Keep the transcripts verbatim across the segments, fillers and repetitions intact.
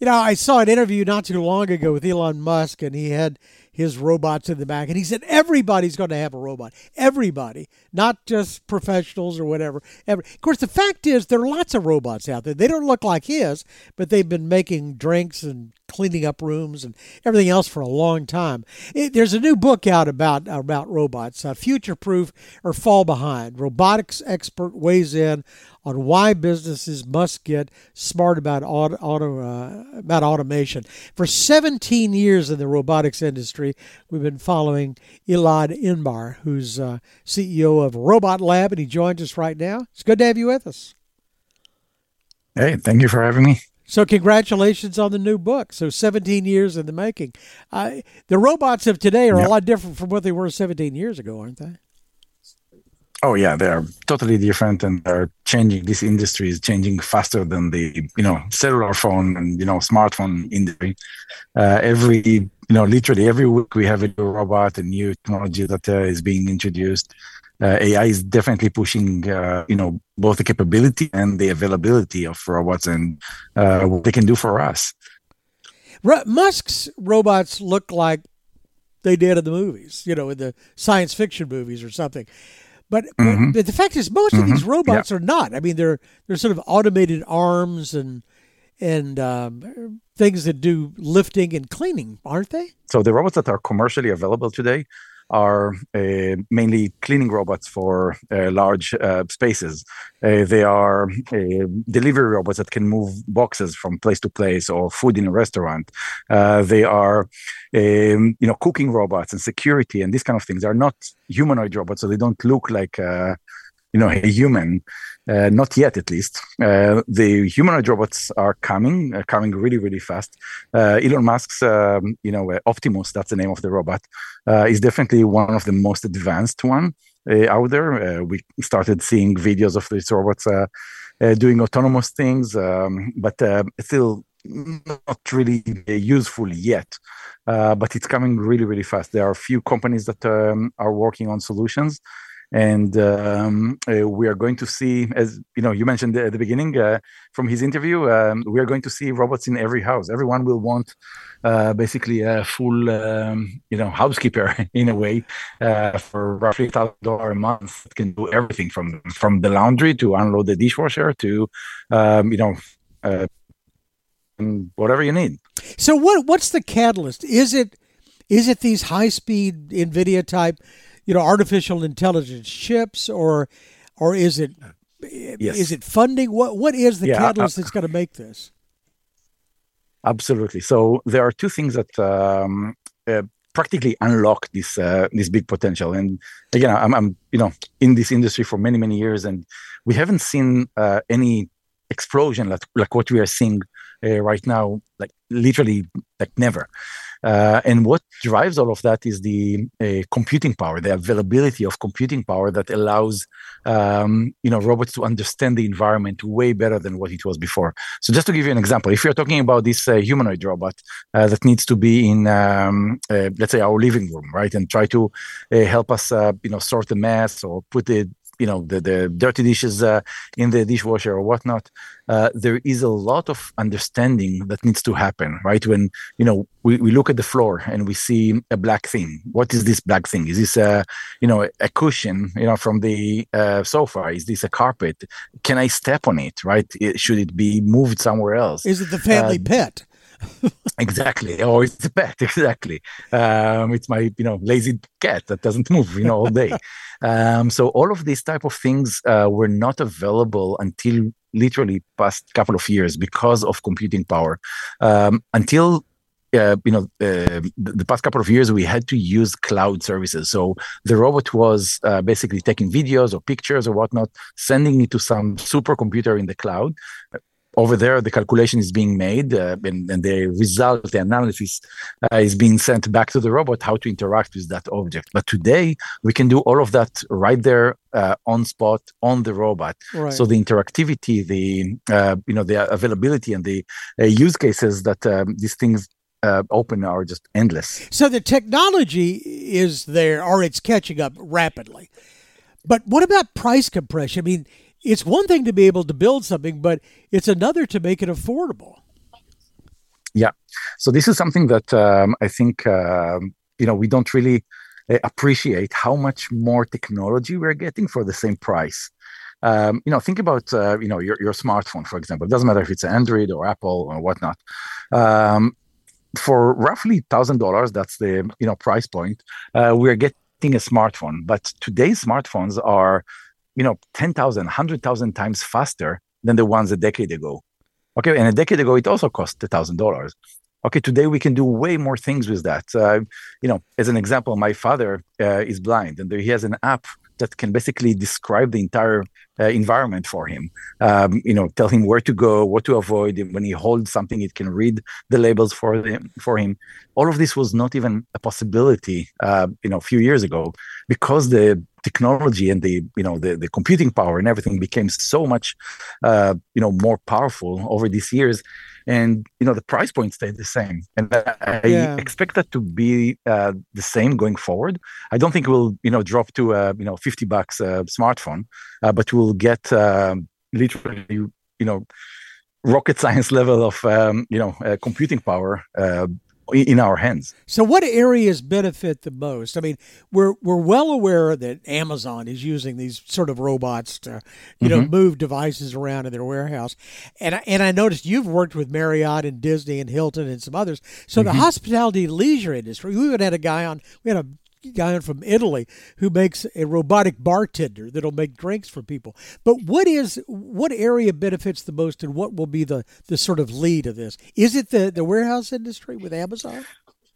You know, I saw an interview not too long ago with Elon Musk, and he had his robots in the back, and he said everybody's going to have a robot. Everybody, not just professionals or whatever. Every, of course, the fact is there are lots of robots out there. They don't look like his, but they've been making drinks and cleaning up rooms and everything else for a long time. It, there's a new book out about about robots, uh, Future Proof or Fall Behind. Robotics expert weighs in on why businesses must get smart about auto, auto uh, about automation. For seventeen years in the robotics industry, we've been following Elad Inbar, who's uh, C E O of Robot Lab, and he joins us right now. It's good to have you with us. Hey, thank you for having me. So congratulations on the new book. So seventeen years in the making. Uh, the robots of today are yeah. a lot different from what they were seventeen years ago, aren't they? Oh yeah, they are totally different, and they're changing. This industry is changing faster than the you know cellular phone and you know smartphone industry. Uh, every you know literally every week we have a new robot, a new technology that uh, is being introduced. Uh, A I is definitely pushing uh, you know both the capability and the availability of robots and uh, what they can do for us. Musk's robots look like they did in the movies, you know, in the science fiction movies or something. But, mm-hmm. but the fact is, most mm-hmm. of these robots yeah. are not. I mean, they're they're sort of automated arms and and um, things that do lifting and cleaning, aren't they? So the robots that are commercially available today are uh, mainly cleaning robots for uh, large uh, spaces. Uh, they are uh, delivery robots that can move boxes from place to place or food in a restaurant. Uh, they are, um, you know, cooking robots and security and these kind of things. They're not humanoid robots, so they don't look like, uh, you know, a human. Uh, not yet, at least. Uh, the humanoid robots are coming, uh, coming really, really fast. Uh, Elon Musk's, um, you know, uh, Optimus, that's the name of the robot, uh, is definitely one of the most advanced one uh, out there. Uh, we started seeing videos of these robots uh, uh, doing autonomous things, um, but uh, still not really useful yet. Uh, but it's coming really, really fast. There are a few companies that um, are working on solutions. And um, uh, we are going to see, as you know, you mentioned at the beginning uh, from his interview, um, we are going to see robots in every house. Everyone will want uh, basically a full, um, you know, housekeeper in a way uh, for roughly a thousand dollars a month. That can do everything from from the laundry to unload the dishwasher to, um, you know, uh, whatever you need. So what what's the catalyst? Is it is it these high speed NVIDIA type, you know, artificial intelligence chips, or, or is it, yes. is it funding? What, what is the yeah, catalyst uh, that's going to make this? Absolutely. So there are two things that um, uh, practically unlock this uh, this big potential. And again, I'm, I'm you know in this industry for many many years, and we haven't seen uh, any explosion like like what we are seeing uh, right now, like literally like never. Uh, and what drives all of that is the uh, computing power, the availability of computing power that allows, um, you know, robots to understand the environment way better than what it was before. So just to give you an example, if you're talking about this uh, humanoid robot uh, that needs to be in, um, uh, let's say, our living room, right, and try to uh, help us, uh, you know, sort the mess or put the you know, the, the dirty dishes uh, in the dishwasher or whatnot, uh, there is a lot of understanding that needs to happen, right? When, you know, we, we look at the floor and we see a black thing. What is this black thing? Is this a, you know, a cushion, you know, from the uh, sofa? Is this a carpet? Can I step on it, right? It, should it be moved somewhere else? Is it the family uh, pet? Exactly. Or it's a pet. Exactly. Um, it's my, you know, lazy cat that doesn't move, you know, all day. Um, so all of these type of things uh, were not available until literally past couple of years because of computing power. Um, until uh, you know uh, the past couple of years, we had to use cloud services. So the robot was uh, basically taking videos or pictures or whatnot, sending it to some supercomputer in the cloud. Over there, the calculation is being made, uh, and, and the result, the analysis, uh, is being sent back to the robot how to interact with that object. But today, we can do all of that right there uh, on spot on the robot. Right. So the interactivity, the uh, you know, the availability, and the uh, use cases that um, these things uh, open are just endless. So the technology is there, or it's catching up rapidly. But what about price compression? I mean, it's one thing to be able to build something, but it's another to make it affordable. Yeah. So this is something that um, I think, um, you know, we don't really uh, appreciate how much more technology we're getting for the same price. Um, you know, think about, uh, you know, your, your smartphone, for example. It doesn't matter if it's Android or Apple or whatnot. Um, for roughly one thousand dollars, that's the, you know, price point, uh, we're getting a smartphone. But today's smartphones are, you know, ten thousand, one hundred thousand times faster than the ones a decade ago. Okay, and a decade ago, it also cost one thousand dollars. Okay, today we can do way more things with that. Uh, you know, as an example, my father uh, is blind, and he has an app that can basically describe the entire uh, environment for him. Um, you know, tell him where to go, what to avoid. When he holds something, it can read the labels for him. For him, all of this was not even a possibility, uh, you know, a few years ago, because the technology and the you know the, the computing power and everything became so much, uh, you know, more powerful over these years. And, you know, the price point stayed the same. And I yeah. expect that to be uh, the same going forward. I don't think we'll, you know, drop to, uh, you know, fifty bucks uh, smartphone, uh, but we'll get uh, literally, you know, rocket science level of, um, you know, uh, computing power uh, in our hands. So what areas benefit the most? I mean, we're we're well aware that Amazon is using these sort of robots to, you mm-hmm. know, move devices around in their warehouse. And I, and I noticed you've worked with Marriott and Disney and Hilton and some others. So mm-hmm. the hospitality leisure industry, we even had a guy on, we had a guy from Italy who makes a robotic bartender that'll make drinks for people. But what is what area benefits the most, and what will be the the sort of lead of this? Is it the the warehouse industry with Amazon?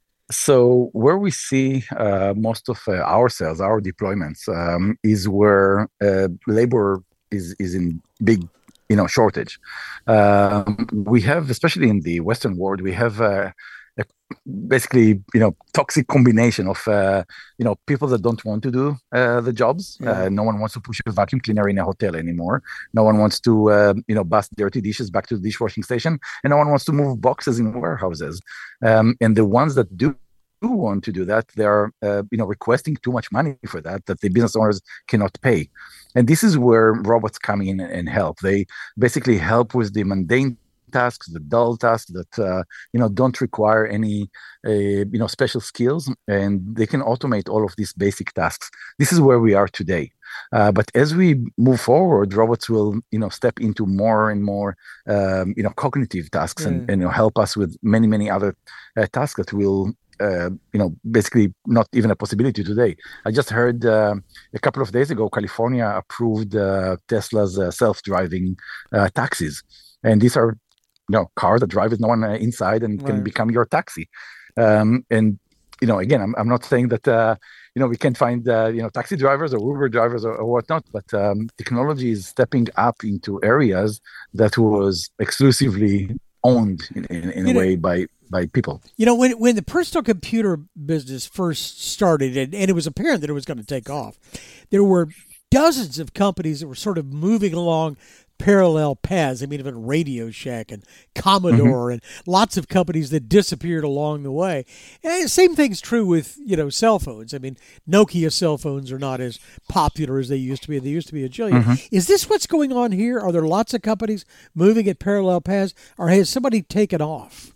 So where we see uh, most of uh, our sales, our deployments, um, is where uh, labor is is in big, you know, shortage. Um, we have, especially in the Western world, we have uh, a basically, you know, toxic combination of, uh, you know, people that don't want to do uh, the jobs. Yeah. Uh, no one wants to push a vacuum cleaner in a hotel anymore. No one wants to, uh, you know, bust dirty dishes back to the dishwashing station. And no one wants to move boxes in warehouses. Um, and the ones that do do want to do that, they are, uh, you know, requesting too much money for that, that the business owners cannot pay. And this is where robots come in and help. They basically help with the mundane tasks, the dull tasks that, uh, you know, don't require any, uh, you know, special skills, and they can automate all of these basic tasks. This is where we are today. Uh, but as we move forward, robots will, you know, step into more and more, um, you know, cognitive tasks mm. and, and you know, help us with many, many other uh, tasks that will, Uh, you know, basically not even a possibility today. I just heard uh, a couple of days ago, California approved uh, Tesla's uh, self-driving uh, taxis. And these are, you know, cars that drive with no one uh, inside and right. can become your taxi. Um, and, you know, again, I'm, I'm not saying that, uh, you know, we can't find, uh, you know, taxi drivers or Uber drivers or, or whatnot, but um, technology is stepping up into areas that was exclusively owned in, in, in a know, way by by people. You know, when when the personal computer business first started, and, and it was apparent that it was going to take off, there were dozens of companies that were sort of moving along parallel paths. I mean, even Radio Shack and Commodore mm-hmm. and lots of companies that disappeared along the way. And the same thing's true with, you know, cell phones. I mean, Nokia cell phones are not as popular as they used to be. They used to be a jillion. Mm-hmm. Is this what's going on here? Are there lots of companies moving at parallel paths, or has somebody taken off?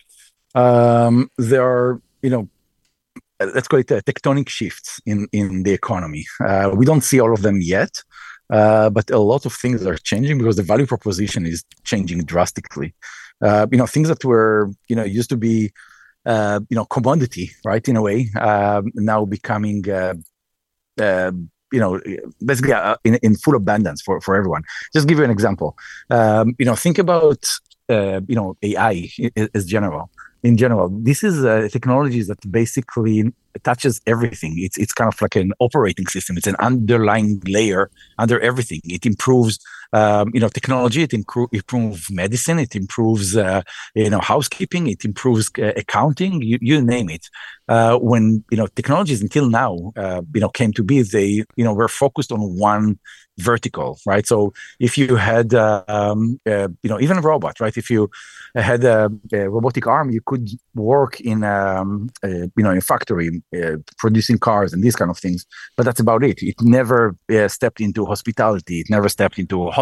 Um, there are, you know, let's call it uh, tectonic shifts in, in the economy. Uh, we don't see all of them yet. Uh, but a lot of things are changing because the value proposition is changing drastically. Uh, you know, things that were, you know, used to be, uh, you know, commodity, right, in a way, uh, now becoming, uh, uh, you know, basically uh, in, in full abundance for, for everyone. Just give you an example. Um, you know, think about, uh, you know, A I as general. In general, this is uh, technologies that basically touches everything. It's it's kind of like an operating system. It's an underlying layer under everything. It improves, um, you know, technology. It improves improves medicine. It improves, uh, you know, housekeeping. It improves uh, accounting. You, you name it. Uh, when you know technologies until now, uh, you know, came to be, they you know were focused on one vertical, right? So if you had, uh, um, uh, you know, even a robot, right? If you had a, a robotic arm, you could work in, um, a, you know, in a factory uh, producing cars and these kind of things. But that's about it. It never uh, stepped into hospitality. It never stepped into hospitals.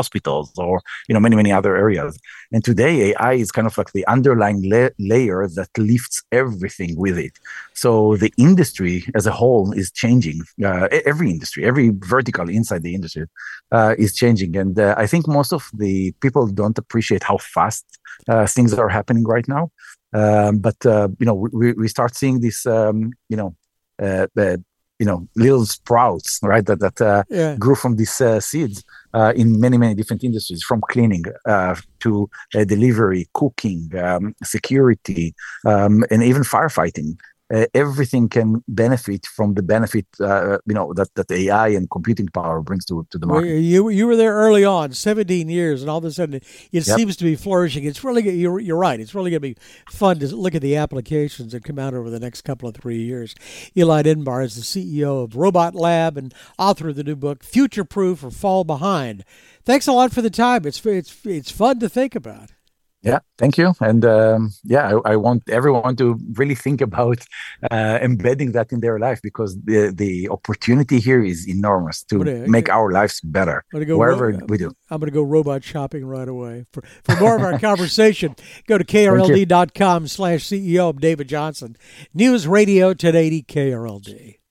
hospitals or, you know, many, many other areas. And today A I is kind of like the underlying la- layer that lifts everything with it. So the industry as a whole is changing. Uh, every industry, every vertical inside the industry uh, is changing. And uh, I think most of the people don't appreciate how fast uh, things are happening right now. Um, but, uh, you know, we, we start seeing this, um, you know, uh, uh, you know, little sprouts, right, that, that uh, yeah. grew from these uh, seeds uh, in many, many different industries, from cleaning uh, to uh, delivery, cooking, um, security, um, and even firefighting. Uh, everything can benefit from the benefit, uh, you know, that, that A I and computing power brings to, to the market. Well, you you were there early on, seventeen years, and all of a sudden it, it Yep. seems to be flourishing. It's really you're you're right. It's really going to be fun to look at the applications that come out over the next couple of three years. Eli Denbar is the C E O of Robot Lab and author of the new book Future Proof or Fall Behind. Thanks a lot for the time. It's it's it's fun to think about. Yeah, thank you. And um, yeah, I, I want everyone to really think about uh, embedding that in their life, because the, the opportunity here is enormous to Gonna, make our lives better go wherever ro- we do. I'm going to go robot shopping right away. For, for more of our conversation, go to K R L D dot com slash C E O. I'm David Johnson. News Radio ten eighty K R L D.